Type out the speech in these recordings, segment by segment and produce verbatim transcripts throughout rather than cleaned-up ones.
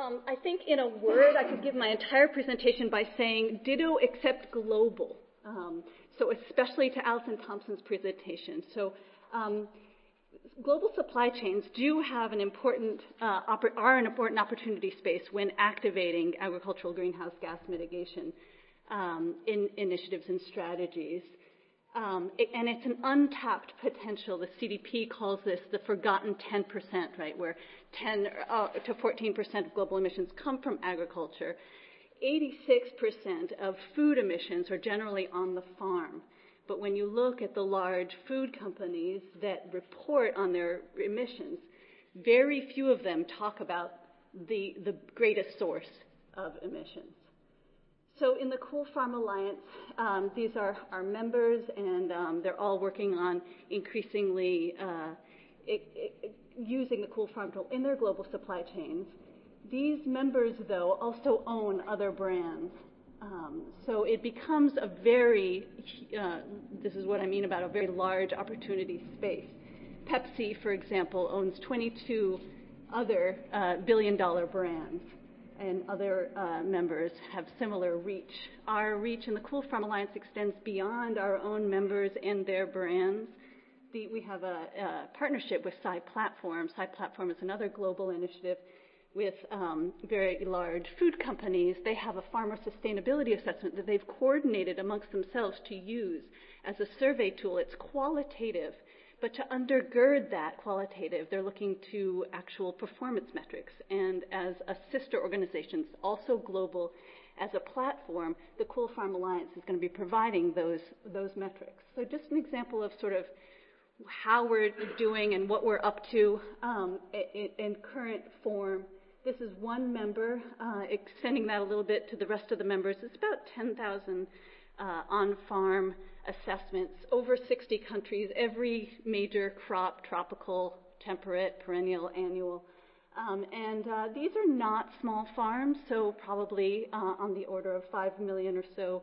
Um, I think in a word, I could give my entire presentation by saying ditto except global. Um, so especially to Alison Thompson's presentation. So um, global supply chains do have an important, uh, oppor- are an important opportunity space when activating agricultural greenhouse gas mitigation um, in initiatives and strategies. Um, it, and it's an untapped potential. The C D P calls this the forgotten ten percent, right, where ten uh, to fourteen percent of global emissions come from agriculture. eighty-six percent of food emissions are generally on the farm. But when you look at the large food companies that report on their emissions, very few of them talk about the, the greatest source of emissions. So in the Cool Farm Alliance, um, these are our members, and um, they're all working on increasingly uh, it, it, using the Cool Farm tool in their global supply chains. These members, though, also own other brands. Um, so it becomes a very, uh, this is what I mean about a very large opportunity space. Pepsi, for example, owns twenty-two other uh, billion-dollar brands, and other uh, members have similar reach. Our reach in the Cool Farm Alliance extends beyond our own members and their brands. The, we have a, a partnership with Sci Platform. Sci Platform is another global initiative with um, very large food companies. They have a farmer sustainability assessment that they've coordinated amongst themselves to use as a survey tool. It's qualitative. But to undergird that qualitative, they're looking to actual performance metrics. And as a sister organization, also global, as a platform, the Cool Farm Alliance is going to be providing those, those metrics. So just an example of sort of how we're doing and what we're up to um, in, in current form. This is one member, uh, extending that a little bit to the rest of the members. It's about ten thousand uh, on-farm assessments, over sixty countries, every major crop, tropical, temperate, perennial, annual. Um, and uh, these are not small farms, so probably uh, on the order of five million or so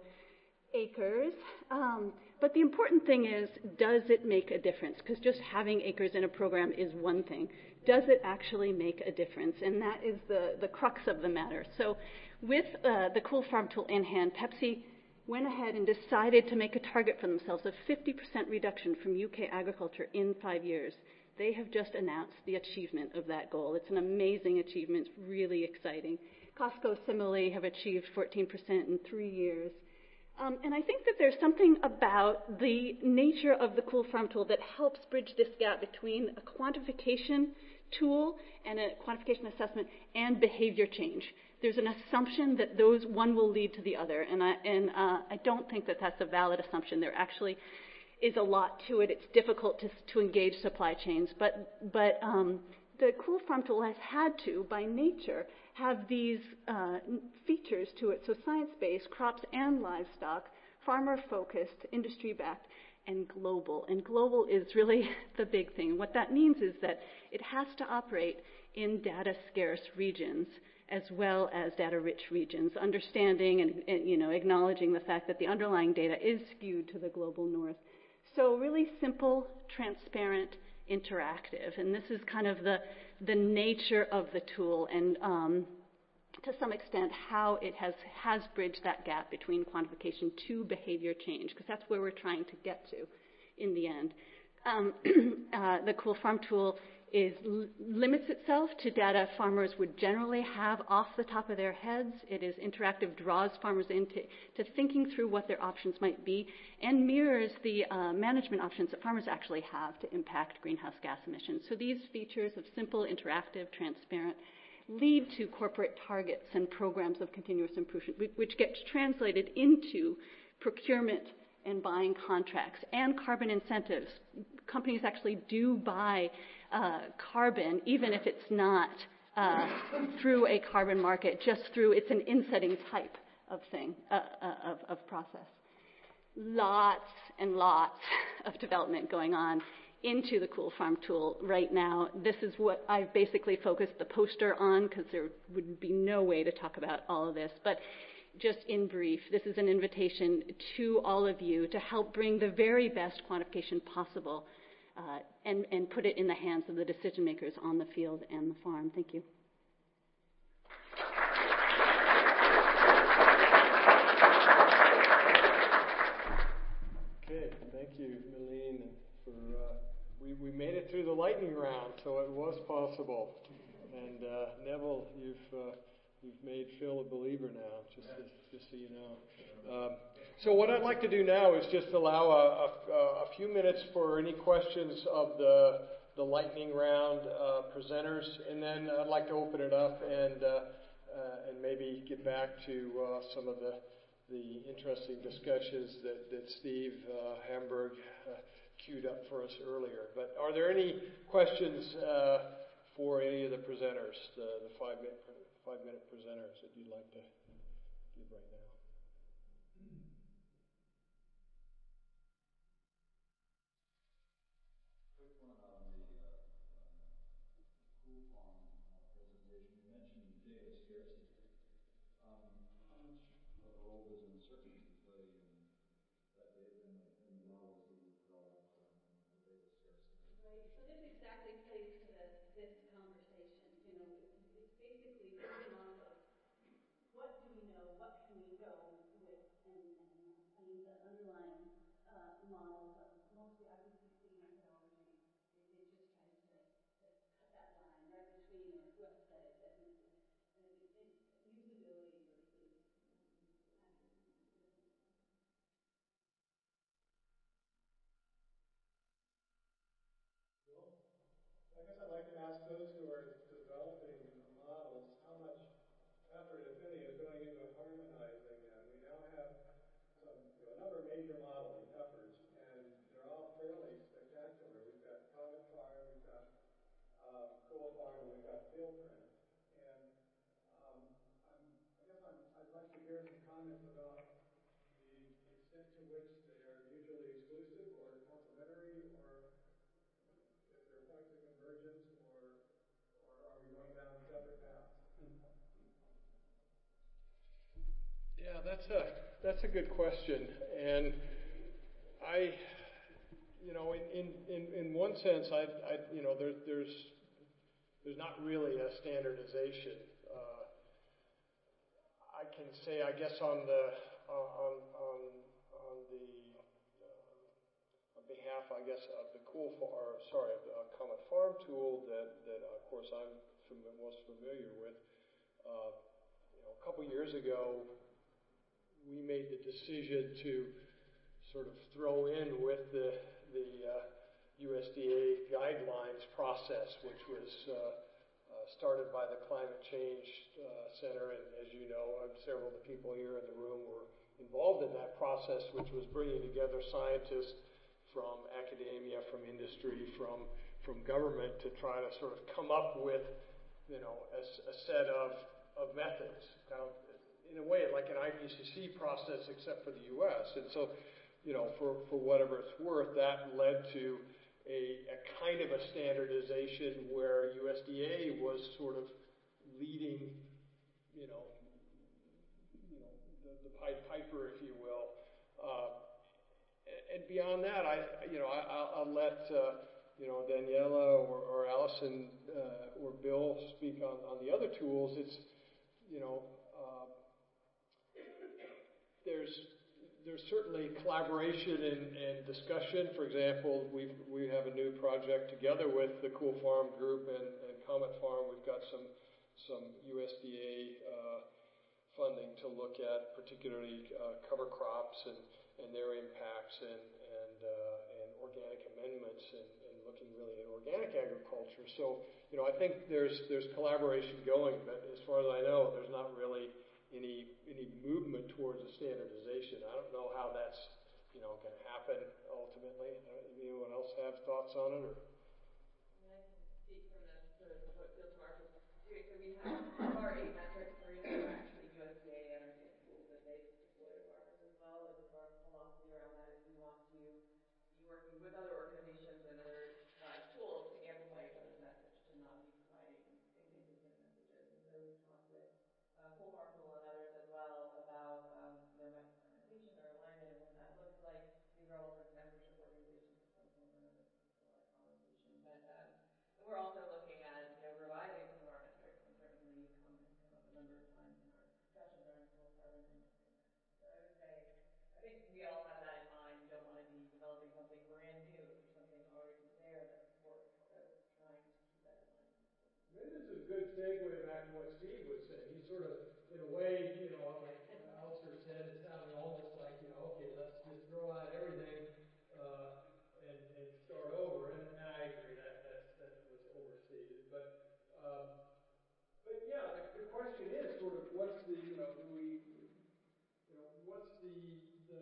acres. Um, but the important thing is, does it make a difference? Because just having acres in a program is one thing. Does it actually make a difference? And that is the, the crux of the matter. So with uh, the Cool Farm tool in hand, Pepsi went ahead and decided to make a target for themselves of fifty percent reduction from U K agriculture in five years. They have just announced the achievement of that goal. It's an amazing achievement. It's really exciting. Costco similarly have achieved fourteen percent in three years. Um, and I think that there's something about the nature of the Cool Farm tool that helps bridge this gap between a quantification tool and a quantification assessment and behavior change. There's an assumption that those one will lead to the other, and I, and, uh, I don't think that that's a valid assumption. There actually is a lot to it. It's difficult to, to engage supply chains, but, but um, the Cool Farm tool has had to, by nature, have these uh, features to it. So science-based, crops and livestock, farmer-focused, industry-backed, and global. And global is really the big thing. What that means is that it has to operate in data-scarce regions as well as data-rich regions, understanding and, and you know, acknowledging the fact that the underlying data is skewed to the global north. So really simple, transparent, interactive. And this is kind of the, the nature of the tool and um, to some extent how it has, has bridged that gap between quantification to behavior change, because that's where we're trying to get to in the end. Um, uh, the Cool Farm tool is, limits itself to data farmers would generally have off the top of their heads. It is interactive, draws farmers into to thinking through what their options might be, and mirrors the uh, management options that farmers actually have to impact greenhouse gas emissions. So these features of simple, interactive, transparent, lead to corporate targets and programs of continuous improvement, which gets translated into procurement and buying contracts and carbon incentives. Companies actually do buy uh, carbon, even if it's not uh, through a carbon market, just through, it's an insetting type of thing, uh, uh, of, of process. Lots and lots of development going on into the Cool Farm tool right now. This is what I've basically focused the poster on, because there would be no way to talk about all of this. But just in brief, this is an invitation to all of you to help bring the very best quantification possible uh, and, and put it in the hands of the decision makers on the field and the farm. Thank you. as possible. And uh, Neville, you've uh, you've made Phil a believer now, just to, just so you know. Um, so what I'd like to do now is just allow a, a, a few minutes for any questions of the the lightning round uh, presenters, and then I'd like to open it up and uh, uh, and maybe get back to uh, some of the the interesting discussions that that Steve uh, Hamburg uh, queued up for us earlier. But are there any questions uh, for any of the presenters, the, the five minute five minute presenters that you'd like to give right now? Quick one on the uh, uh, Cool Farm uh, presentation. You mentioned data scarcity. Um, how much of a role does uncertainty play in that data, in the, in the models that you've developed um, and the data scarcity? Right. So this exactly plays to this this conversation. You know, it's, it's basically building off of what do we know, what can we go with, and, and uh, I use the underlying uh, models of mostly I P C C methodology. It, it just tries to, to cut that line right between, or whoever said it, that this is uh, it, it, usability versus um, accuracy. Well, I guess I'd like to ask those who are developing models how much effort, if any, is going into harmonizing them. We now have some, you know, a number of major modeling efforts, and they're all fairly spectacular. We've got Comet Farm, we've got um, Cool Farm, and we've got FieldPrint. And um, I'm, I guess I'm, I'd like to hear some comments about the extent to which they are mutually exclusive or complementary, or if there are points of convergence, or or are we going down separate paths? Yeah, that's a that's a good question, and I, you know, in in, in, in one sense, I, I you know, there, there's there's not really a standardization. Uh, I can say, I guess, on the uh, on on on the uh, on behalf, I guess, of the Cool Farm, or sorry, of the uh, Comet Farm tool that that of course I'm fam- most familiar with. Uh, you know, a couple years ago, we made the decision to sort of throw in with the the uh, U S D A guidelines process, which was uh, uh, started by the Climate Change uh, Center, and as you know, uh, several of the people here in the room were involved in that process, which was bringing together scientists from academia, from industry, from from government to try to sort of come up with, you know, a, a set of of methods, kind of in a way like an I P C C process, except for the U S. And so, you know, for, for whatever it's worth, that led to a, a kind of a standardization where U S D A was sort of leading, you know, you know, the, the Pied Piper, if you will. Uh, and beyond that, I, you know, I, I'll, I'll let uh, you know, Daniela or, or Allison uh, or Bill speak on, on the other tools. It's, you know, uh, there's there's certainly collaboration and, and discussion. For example, we we have a new project together with the Cool Farm group and, and Comet Farm. We've got some some U S D A uh, funding to look at, particularly uh, cover crops and, and their impacts, and and uh, and organic amendments, and, and looking really at organic agriculture. So, you know, I think there's there's collaboration going, but as far as I know, there's not really any any movement towards a standardization. I don't know how that's, you know, going to happen ultimately. Uh, anyone else have thoughts on it? Or? I mean, I can speak from this to what Field to Market is doing. So we have our eight metrics, three of them are actually U S D A annotated tools that they've deployed to farmers as well. And our philosophy around that is we want to be working with other organizations and other uh, tools to amplify each other's message, to not be providing inconsistent messages. And so we've talked with uh, Cool Farm Tool and others as well about um, you know, harmonization or alignment and what that looks like. These are all sort of membership organizations of some form or another. It's a lot of conversation, but um, we're also looking at, you know, revising some of our metrics, and certainly come, has come up a number of times in our discussions around soil carbon and impact. So I would say, I think we all have that in mind. We don't want to be developing something brand new. There's something already there that works. So trying to keep that in mind. segue back to what Steve was saying. He sort of, in a way, you know, like Alistair said, it sounded almost like, you know, okay, let's just throw out everything uh, and, and start over. And, and I agree that that's, that was overstated. But um, but yeah, the, the question is sort of what's the, you know, do we, you know, what's the the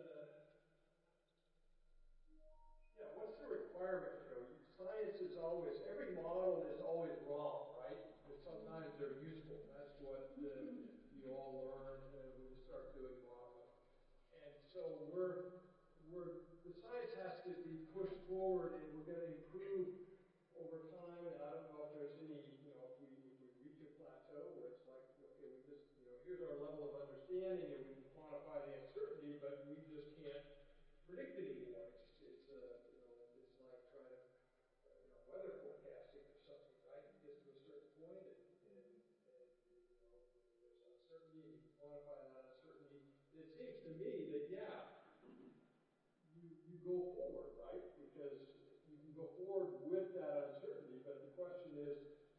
yeah, what's the requirement? You know, science is always, every model is always wrong, right? But sometimes they're useful. That's what the, you all learn uh, when you start doing modeling. And so we're, we're, the science has to be pushed forward, and we're going to improve over time. And I don't know if there's any, you know, if we, if we reach a plateau where it's like, okay, we just, you know, here's our level of understanding, and we can quantify the uncertainty, but we just can't predict it anymore. It's, it's uh, you know, it's like trying to, uh, you know, weather forecasting or something, right? You get to a certain point, and, and, and you know, there's uncertainty, and you can quantify that uncertainty. And it seems to me that, yeah, you, you go forward, right? Because you can go forward with that uncertainty, but the question is,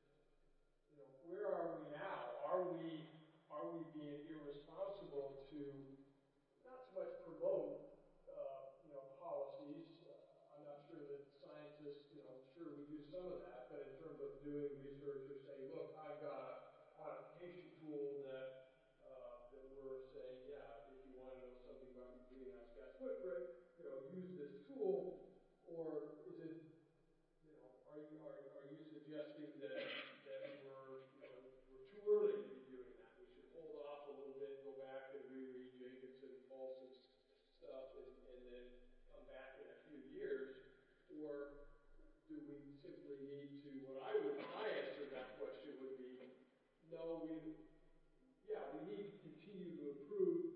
you know, where are we now? Are we, are we being irresponsible to not so much promote Uh, you know, policies? Uh, I'm not sure that scientists, you know, sure we do some of that, but in terms of doing research or saying, look, I've got a quantification tool that uh, that we're saying, yeah, if you want to know something about your greenhouse gas footprint, you know, use this tool. Or is it, you know, are you are, are you suggesting that that we're, you know, we're too early to be doing that? We should hold off a little bit, go back and reread Jacobson, Paulson's stuff, and, and then come back in a few years? Or do we simply need to, what I would, my answer to that question would be, no, we, yeah, we need to continue to improve.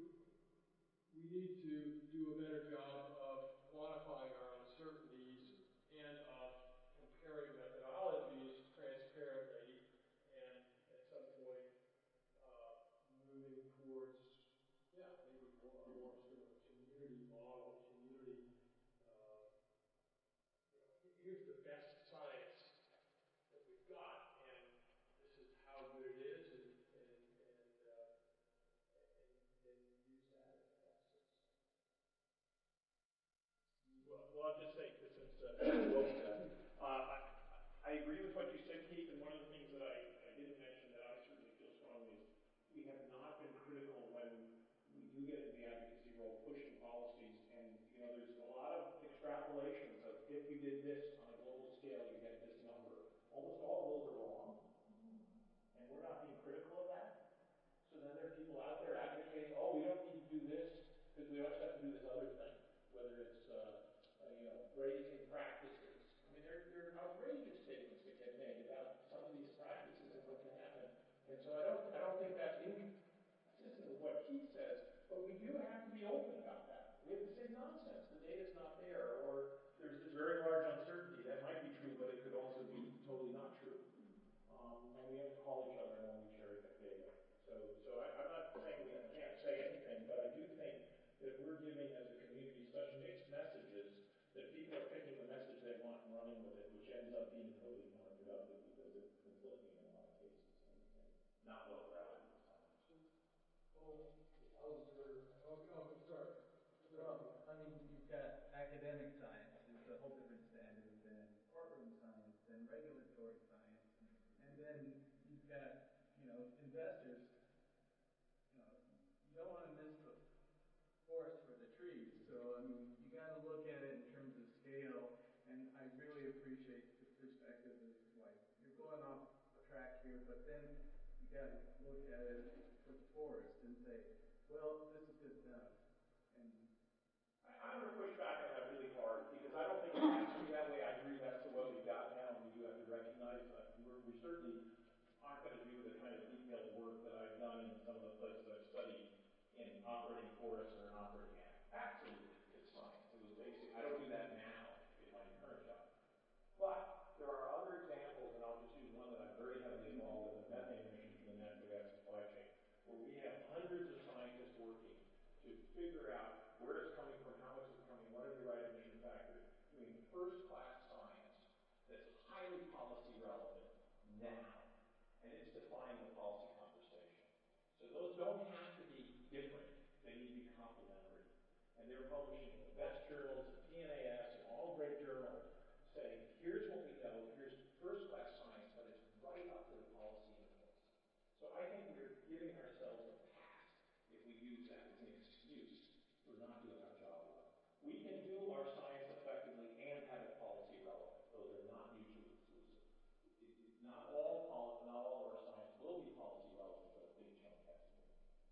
We need to do a better job of quantifying our uncertainties and of comparing methodologies transparently, and at some point uh, moving towards, yeah, maybe more, more sort of community model, community, uh, you know, here's the best science that we've got, and this is how good it is, and and and, uh, and, and use that as a basis. Well, well, I'll just say, since uh, Will said, uh, I, I agree with what you said, Keith, and one of the things that I, I didn't mention that I certainly feel strongly is we have not been critical when we do get into the advocacy role, pushing policies, and you know, there's a lot of extrapolations of if you did this on a global scale, you get this number. Almost all of those are wrong, and we're not being critical of that. So then there are people out there advocating, oh, we don't need to do this because we also have to do this other thing, whether it's uh, uh, you know, grazing practices. I mean, there, there are outrageous statements that get made about some of these practices and what can happen. And so I don't, I don't think that's in. Consistent with what Keith says, but we do have to be open about that. We have to say nonsense. The data's not there, or there's this very large uncertainty. That might be true, but it could also be totally not true. Um, and we have to call each other and when we cherry pick data. So, so I, I'm not saying we can't say anything, but I do think that we're giving as a community such mixed messages that people are picking the message they want and running with it, which ends up being totally counterproductive because it's conflicting in a lot of cases and, and not well grounded. Oh, Alistair, oh, oh, sorry. Well, I mean, you've got academic science, it's a whole different standard than courtroom science, than regulatory science, and then you've got, you know, investors. You know, you don't want to miss the forest for the trees, so I mean, you got to look at it in terms of scale, and I really appreciate the perspective of like you're going off track here, but then you got to look at it for the forest and say, well, this is good enough. And I, I'm going to push back on that really hard because I don't think it has to be that way. I agree that's the way we've got now, and we do have to recognize that we're, we certainly aren't going to do the kind of detailed work that I've done in some of the places I've studied in operating forests or an operating ag. Absolutely, it's science. It was basic. I don't do that now in my current job. But there are other examples, and I'll just use one that I'm very heavily involved with, the methane emissions from the natural gas supply chain, where we have hundreds of scientists working to figure out where it's coming from, how much it's coming, what are the right emission factors, doing first-class science that's highly policy relevant now. And it's defined they're publishing in the best journals, the P N A S, and all great journals, saying, here's what we know, here's first-class science, but it's right up to the policy interface. So I think we're giving ourselves a pass if we use that as an excuse for not doing our job well. We can do our science effectively and have it policy relevant. Those are not mutually exclusive. It, it, not all poli- not all of our science will be policy relevant, but a big chunk has to be.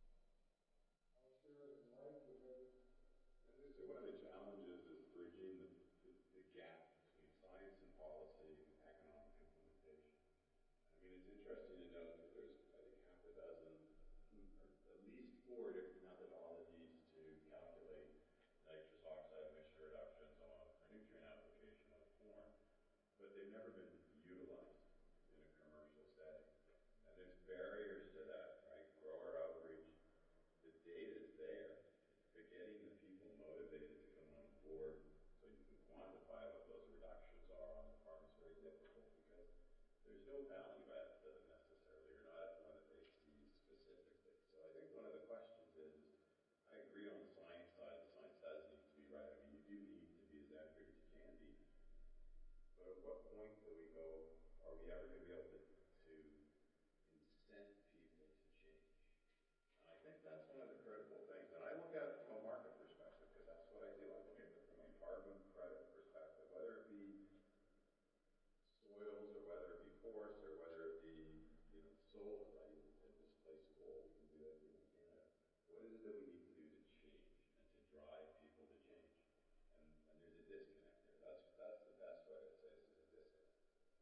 So one of the challenges is bridging the, the, the gap between science and policy and economic implementation. I mean, it's interesting to note that there's, I think, half a dozen, or at least four different methodologies to calculate nitrous oxide mixture reductions on a nutrient application on corn, but they've never been utilized in a commercial setting. And there's barriers to that, right? Grower outreach, the data's there, but getting the people motivated to come on board so you can quantify what those reductions are on the farm is very difficult because there's no value add to them necessarily, or not one that they see specifically. So I think one of the questions is, I agree on the science side, the science does need to be right. I mean, you do need to be as accurate as you can be. But at what point do we go, are we ever going to be able to, to incent people to change? And I think that's one of the critical things. And I look at it from a market perspective, because that's what I do. I look at it from a carbon credit perspective, whether it be soils or whether it be forests or whether it be, you know, solar, right? And displace coal. We can do that here in Canada. What is it that we need to do to change and to drive people to change? And, and there's a disconnect there. That's that's the best way to say this is a disconnect.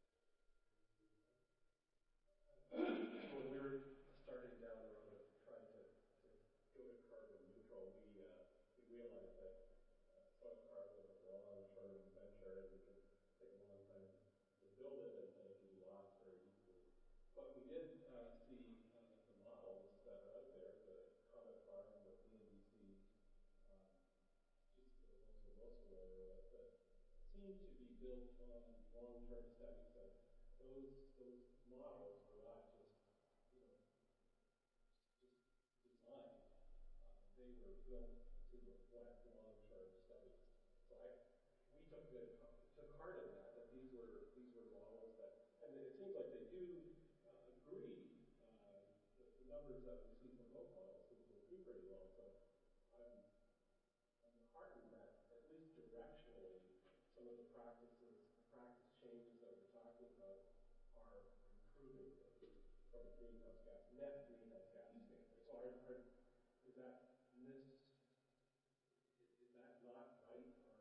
When we were starting down the road of trying to, to go to carbon neutral, we uh, we realized that uh, soil carbon is a long-term venture, and we can take a long time to build it, and, and it can be lost very easily. But we did uh, see uh, the models that are out there, the Comet Farm, the B and D C, um, just the ones we're most familiar with, that seem to be built on long-term studies. So those those models were not just, you know, just designed. Uh, they were built to reflect long-term studies. So I, we took good, took heart in that, that these were these were models that, and it seems like they do uh, agree. Uh, the, the numbers that we see from both models seem to agree pretty well. So I'm I'm heartened that at least directionally, some of the practices, the practice changes that we're talking about are improving things from a greenhouse gas, net greenhouse gas standpoint. So are, are, is that mis, is that not right, or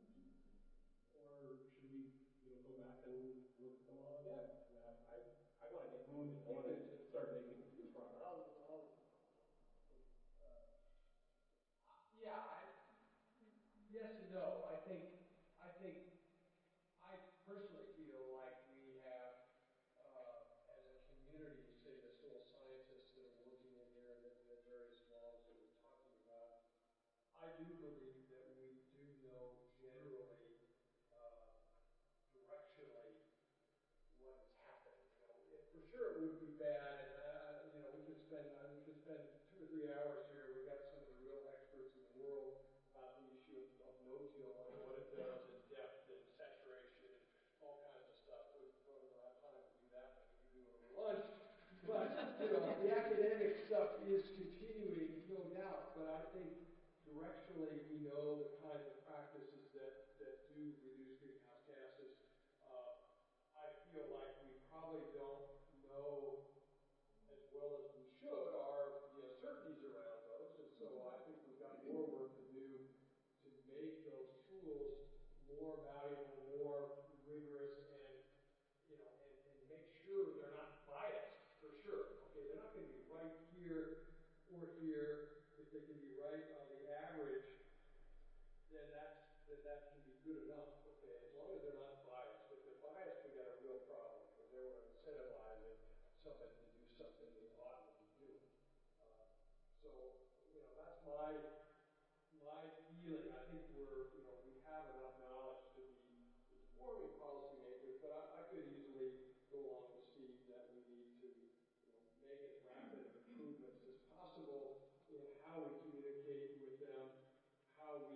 or should we, you know, go back and look at them all again? I mean, I I, I want to get moving. I want to start making progress. I'll, I'll, uh, yeah, I, yes and no. I think I think I personally feel like we have, uh, as a community, say the soil scientists that are working in here and the, the various models that we're talking about, I do believe that we do know generally, uh, directionally, what is happening. You know, it, for sure it would be bad, and uh, you know, we could spend uh, we could spend two or three hours here. We got some of the real experts in the world about the issue of, of no-till and what it does in depth and saturation and all kinds of stuff. We probably don't have time to do that, but we can do it over lunch. But you know, the academic stuff is continuing, no doubt. But I think directionally, we know the kinds of practices that that do reduce greenhouse gases. Uh, I feel like we probably don't know as well as we should are the uncertainties around those, and so I think we've got more work to do to make those tools more valuable, more rigorous, and you know, and, and make sure they're not biased for sure. Okay, they're not going to be right here or here. If they can be right on the average, then that's then that can be good enough. Okay, as long as they're not biased. If they're biased, we got a real problem because then we're incentivizing somebody to do something they oughtn't be doing. Uh, so you know, that's my my feeling. I think we're you know we have enough knowledge to be informing policymakers, but I, I could easily go along with Steve that we need to you know make as rapid improvements as possible in how we communicate with them, how we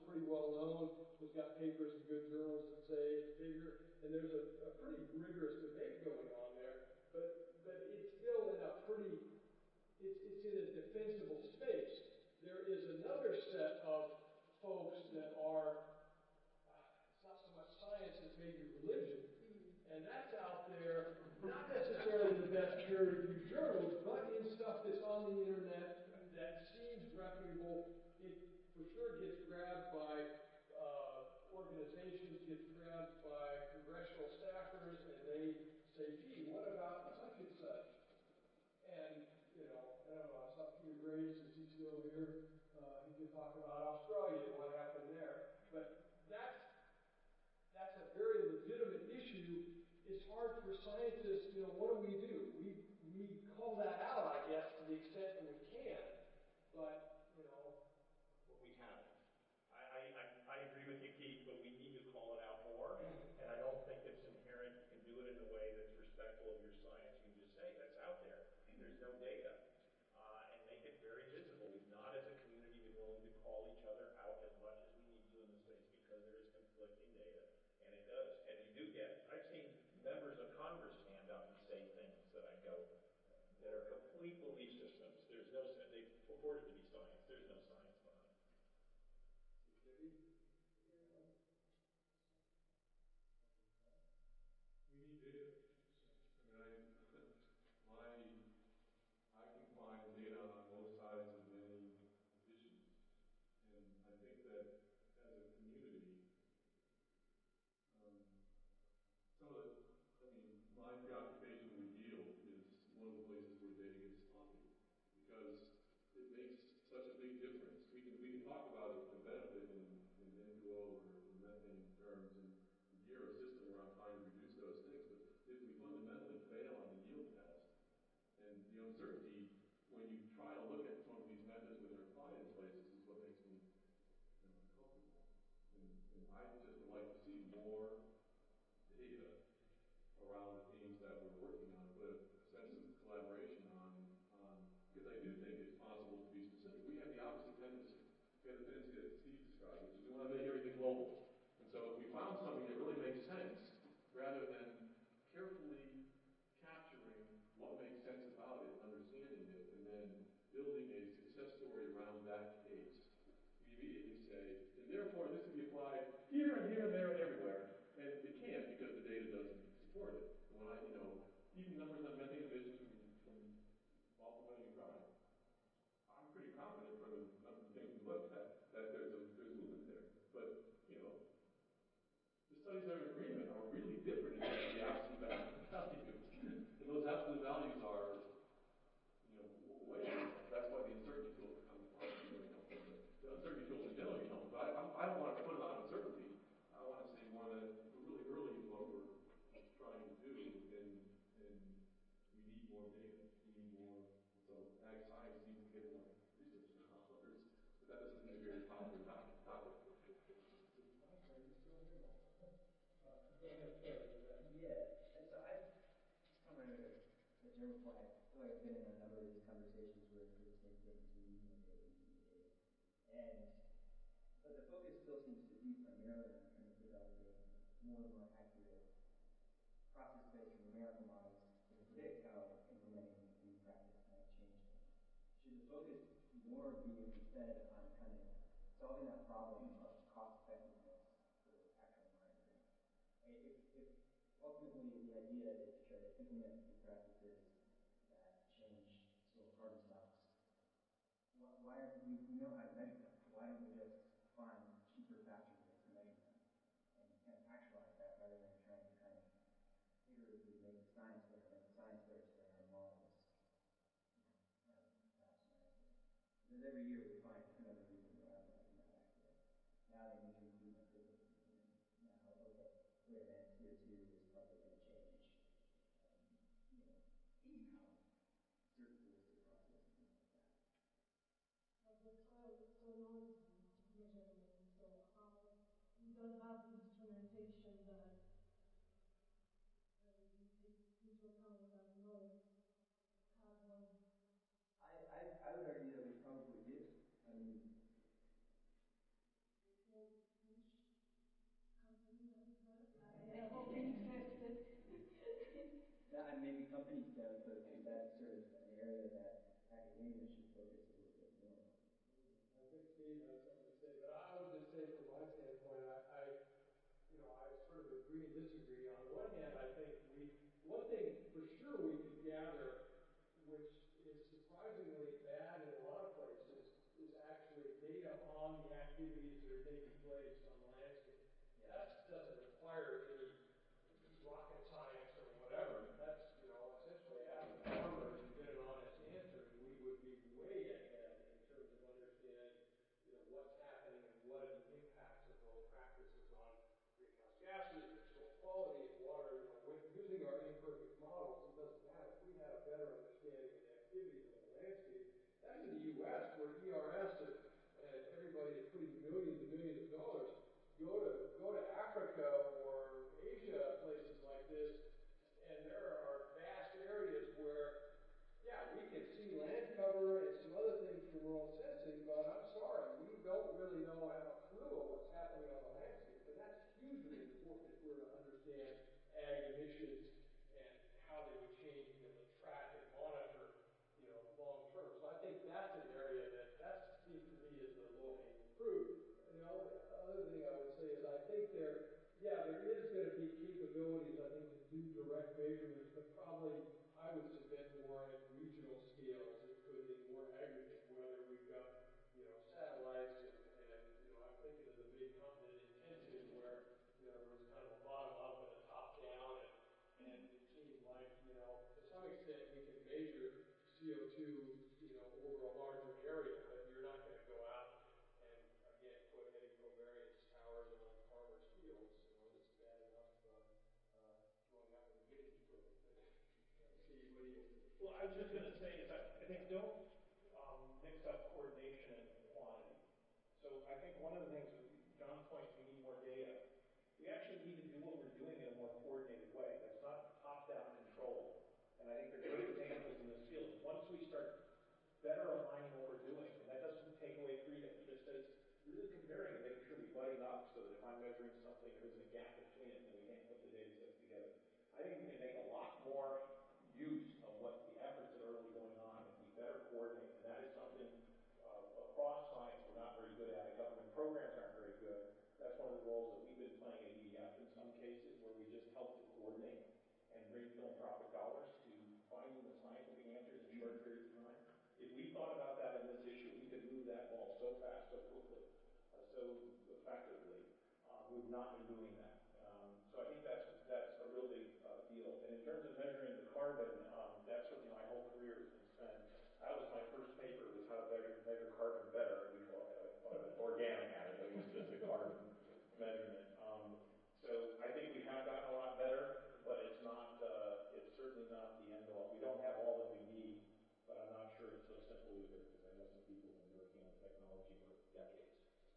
pretty well known, has got papers in good journals that say it's bigger, and there's a, a pretty rigorous debate going on there, but, but it's still in a pretty, it's, it's in a defensible space. There is another set of folks that are, uh, it's not so much science as maybe religion, and that's out there, not necessarily in the best peer-reviewed journals, but in stuff that's on the internet that seems reputable. It for sure gets grabbed by uh, organizations, gets grabbed by congressional staffers, and they say, gee, what about such and such? And, you know, I don't know, I saw Peter Graves, is he still here? Uh, he could talk about Australia and what happened there. But that's, that's a very legitimate issue. It's hard for scientists, you know, what do we do? We, we call that out, I guess, to the extent that we can. But, you know. Well, we haven't. I, I, I agree with you, Keith, but we need to call it out more. And I don't think it's inherent. You can do it in a way that's respectful of your science. You can just say that's out there. There's no data. Uh, and make it very visible. We've not, as a community, been willing to call each other out as much as we need to in the States because there is conflicting data. And it does. And you do get, I've seen members of Congress stand up and say things that I go, that are complete belief systems. There's no, they purported to be science. There's no science behind it. We need data. I mean, I, my, I can find data on both sides of many issues. And I think that as a community, um, some of the, I mean, my preoccupation with yield is one of the places where data gets sloppy because it makes such a big difference. We can we can talk about it, the benefit in, in N two O or in methane terms and gear a system around trying to reduce those things, but if we fundamentally fail on the yield test, and the uncertainty when you try to look at some of these methods when they're applied in places is what makes me, you know, uncomfortable. And, and I just would like to see more data around the themes that we're working on, but a sense of collaboration on, on because I do think it's possible to be specific. We have the opposite tendency. We have the tendency that Steve described, which is we want to make everything global. And so if we found something that really makes sense, rather than carefully capturing what makes sense about it, understanding it, and then building a success story around that case, we immediately say, and therefore this can be applied here and here and there and everywhere. And it can't because the data doesn't support it. When I, you know, even numbers on methane emissions from, from multi-million crime, I'm pretty confident from the number of things we looked at that there's a there's movement there. But, you know, the studies that are in agreement are really different in terms of the absolute values. And those absolute values are, you know, way different. That's why the uncertainty filter comes along. The uncertainty filter is generally helpful. But I, I don't want to put it on uncertainty. I want to say more that we're really early in what we're trying to do, and, and we need more data. We need more. So ag science needs to get more research dollars, but that doesn't mean a very popular topic. topic. Yeah, and so I kind of a general point. I feel like I've been in a number of these conversations where it's the same thing. We need more data. We need more data, and but the focus still seems to be primarily on trying to developing more and more accurate process-based numerical models to predict how implementing new practice might change things. Should the focus more be instead on kind of solving that problem of cost effectiveness for actual monitoring? If, if ultimately the idea is to try to implement new practices that change soil carbon stocks, why are we, we know how to measure them? Why don't we just find cheaper, faster ways to measure them and, and actualize that rather than trying to kind of iteratively make the science better, make the science better so that our models, you know, are perhaps more accurate. Because every year we find another reason why our models are not accurate. Now they need to include methane. Now, okay, wait a minute, C O two is probably going to change, um, you know, how certain tools to process and things like that. But the soil is so noisy measurement, so how we don't have instrumentation that uh, you take into account that noise, carbon. I, I, I would argue that we probably do. I mean, Well, know, so that's sort of an area that academia should focus a little bit more on. I think Steve has something to say, but I would just say from my standpoint, I, I you know, I sort of agree and disagree. On the one hand, I think we, one thing for sure we could gather, which is surprisingly bad in a lot of places, is actually data on the activities that are taking place on the landscape. That doesn't require any rocket science or whatever. That's, you know, essentially ask the farmer and get an honest answer, and we would be way ahead in terms of understanding, you know, what's happening and what are the impacts of those practices on greenhouse gases, or soil quality, and water. You know, with using our imperfect models, it doesn't matter. If we had a better understanding of the activities on the landscape, that's in the U S where E R S and, and everybody is putting millions and millions of dollars. Go to go to Africa or Asia, places like this, and there are vast areas where, yeah, we can see land cover and some other things from remote sensing, but I'm sorry, we don't really know, have a clue of what's happening on the landscape, and that's hugely important if we're to understand ag emissions and how they would change, be able to track and monitor, you know, long term. So I think that's an area that that seems to me is the low hanging fruit. And the other thing I would say is I think there, yeah, there is going to be capabilities, I think, to do direct measurements, but probably I would submit more at regional scale as opposed to more aggregate, whether we've got, you know, satellites and, and, you know, I'm thinking of the big continent intensive where, you know, there was kind of a bottom up and a top down, and, and it seemed like, you know, to some extent we can measure C O two, you know, over a larger area, but you're not going to go out and, again, put heavy covariance towers on farmers' fields. You know, it's bad enough uh, uh, growing up in the guinea pig. Steve, what do you think? Well, I was just going to say is I, I think don't um, mix up coordination and quantity. So I think one of the things, John's point, we need more data. We actually need to do what we're doing in a more coordinated way. That's not top-down control. And I think there are good examples in this field. Once we start better aligning what we're doing, and that doesn't take away freedom, it just says really comparing and making sure we button up so that if I'm measuring something, there isn't a gap between it and we can't put the data sets together. I think we can make a lot more use of what the efforts that are already going on and be better coordinated. And that is something uh, across science we're not very good at. Government programs aren't very good. That's one of the roles that we've been playing at E D F in some cases, where we just help to coordinate and bring philanthropic dollars to finding the scientific answers in short periods of time. If we thought about that in this issue, we could move that ball so fast, so quickly, uh, so effectively. Uh, we've not been doing that. Um, so I think that's that's a real big uh, deal. And in terms of measuring the carbon, um, that's certainly my whole career has been spent. That was my first paper, was how to measure, measure carbon better. We call it, uh, it organic matter, but it was just a carbon measurement. Um, so I think we have gotten a lot better, but it's not. Uh, it's certainly not the end all. We don't have all that we need. But I'm not sure it's so simple either, because I know some people have been working on technology for decades.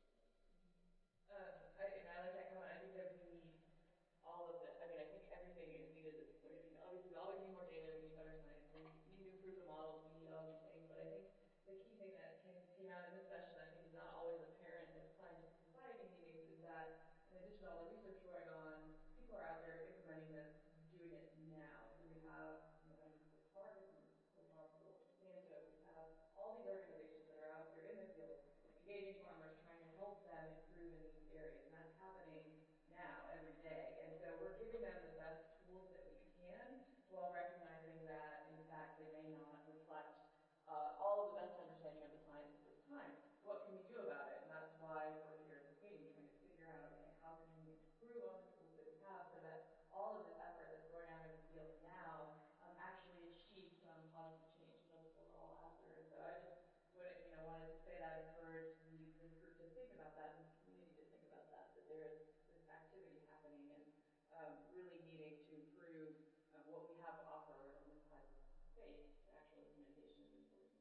Um, I, and I like that comment. I think that we need all of it. I mean, I think everything is needed at this point. I mean, obviously, we always need more data. We need better science. We need to improve the models. We need all these things. But I think the key thing that came, came out in this session, I think, is not always apparent at scientific society meetings, is that in addition to all the research going on, people are out there implementing this, doing it now. So we have, you know, Marcus and Santa, we have all these organizations that are out there in the field, engaging farmers, trying to help them improve in these areas, and that's happening now, every day. And so we're giving them the best tools that we can, while recognizing that, in fact, they may not reflect uh, all of the best understanding of the science at this time. What can we do about it? And that's why we're here at this meeting, trying to figure out, okay, how can we improve on the tools that we have so that all of this effort that's going on in the field now um, actually achieves some positive change. And that's what we're all after. And so I just would, you know, wanted to say that, encourage the, this group to think about that, and the community to think about that, that there is this activity happening, and um, really needing to improve um, what we have to offer in this type of space. Actual implementation is important.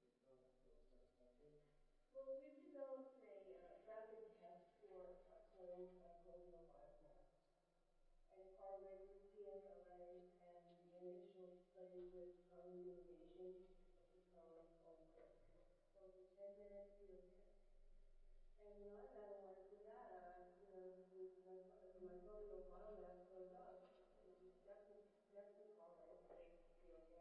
Well, we've developed a uh, rapid test for uh, soil microbial biomass, and correlated with P S L A and the initial study with carbon mitigation, which is known as OLMCRIP. So it's a ten minute field test. And when I've analyzed the data, you know, the, the, the microbial biomass goes up. It definitely, definitely correlates with P S L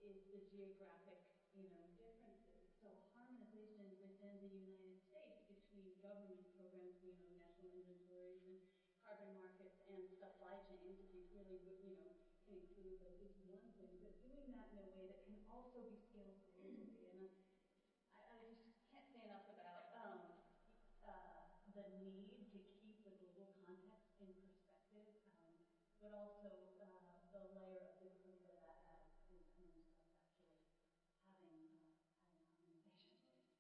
is the geographic, you know, differences. So harmonization within the United States between government programs, you know, national inventories and carbon markets and supply chains, if you really, you know, can include those, is one thing. But doing that in a way that can also be scaled globally. And I, I just can't say enough about um, uh, the need to keep the global context in perspective, um, but also uh, the layer of difficulty that that adds in terms of actually having uh, having harmonization.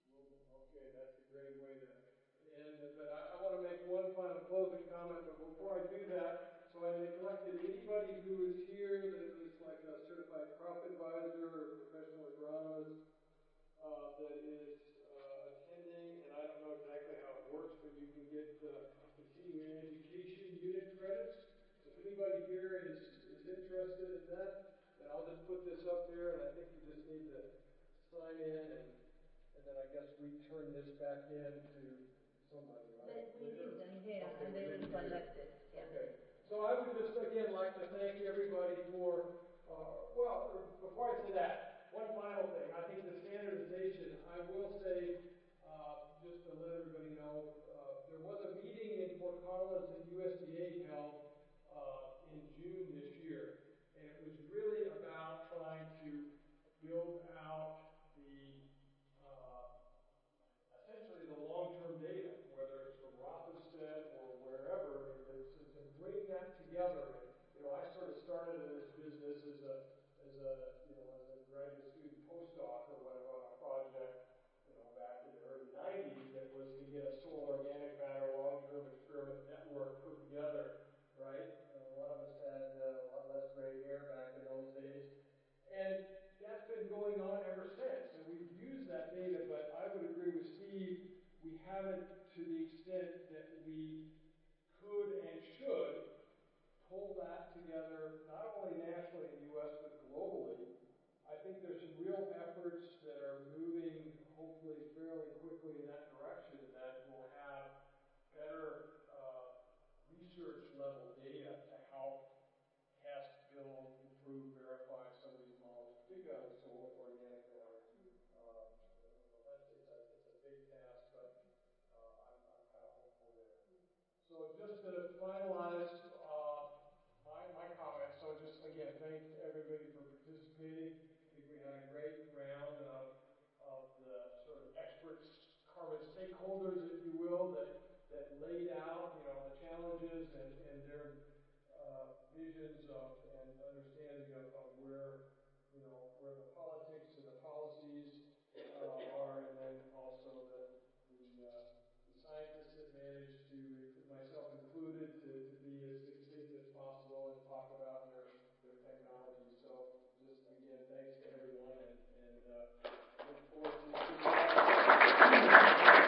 Okay, that's a great way to end. But I, I want to make one final closing comment. But before I do that, so I neglected anybody who is here that is like a certified crop advisor or professional agronomist uh, that is uh, attending. And I don't know exactly how it works, but you can get uh, continuing education unit credits. So if anybody here is, is interested in that, then I'll just put this up there, and I think you just need to sign in, and, and then I guess we turn this back in to somebody, right? We did them, yeah, okay, and they were collected. Yeah. Okay. So I would just, again, like to thank everybody for, uh, well, before I say that, one final thing. I think the standardization, I will say, uh, just to let everybody know, uh, there was a meeting in Fort Collins that U S D A held uh, in June this year. And it was really about trying to build out the, uh, essentially the long-term data, whether it's from Rothestead or wherever, it's, it's to bring that together. And, you know, I sort of started in this business as a, as a, you know, as a graduate student postdoc or whatever on a project, you know, back in the early nineties that was to get a soil organic matter long-term experiment network put together, right? Uh, a lot of us had uh, a lot less gray hair back in those days. And that's been going on ever since. And we've used that data, but I would agree with Steve, we haven't to the extent that we could and should pull that together, not only nationally in the U S, but globally. I think there's some real efforts that are moving, hopefully fairly quickly in that direction, that will have better uh, research level data to help test, build, improve, verify some of these models, particularly on the soil organic matter. Uh, you know, that's, it's, a, it's a big task, but uh, I'm, I'm kind of hopeful there. So just to finalize uh, my, my comments, so just again, thanks to everybody for participating. I think we had a great round of, of the sort of experts, carbon stakeholders, if you will, that, that laid out, you know, the challenges and, and their uh, visions of